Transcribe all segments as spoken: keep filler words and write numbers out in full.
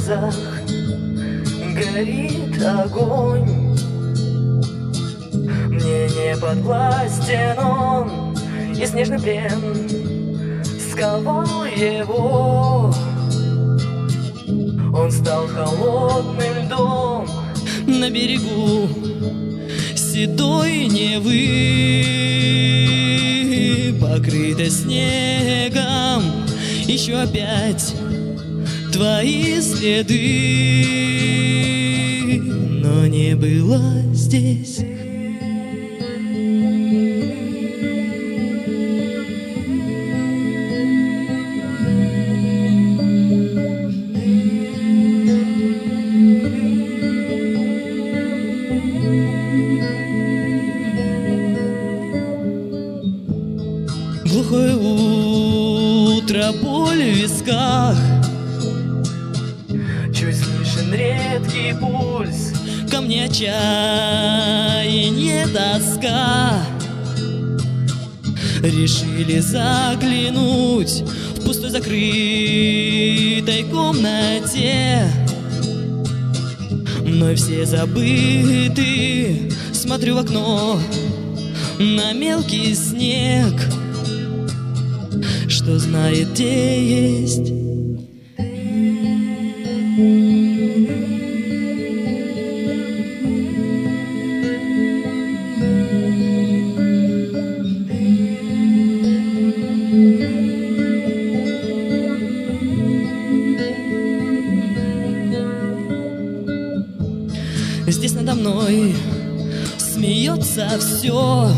глазах горит огонь. Мне не подвластен он, и снежный плен сковал его. Он стал холодным льдом на берегу седой Невы, покрыта снегом еще опять твои следы, но не было здесь. Глухое утро, боль в висках, чуть слышен редкий пульс, ко мне отчаяние, тоска. Решили заглянуть в пустой закрытой комнате, мной все забыты. Смотрю в окно на мелкий снег, что знает, где есть. Здесь надо мной смеется все,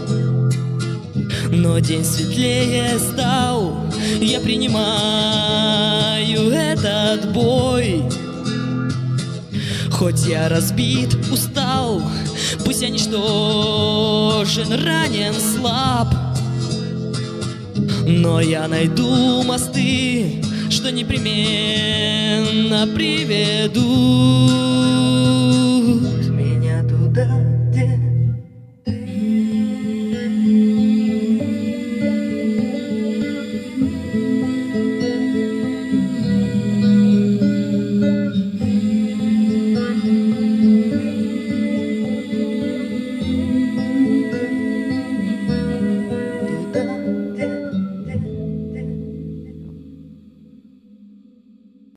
но день светлее стал, я принимаю этот бой. Хоть я разбит, устал, пусть я ничтожен, ранен, слаб, но я найду мосты, что непременно приведут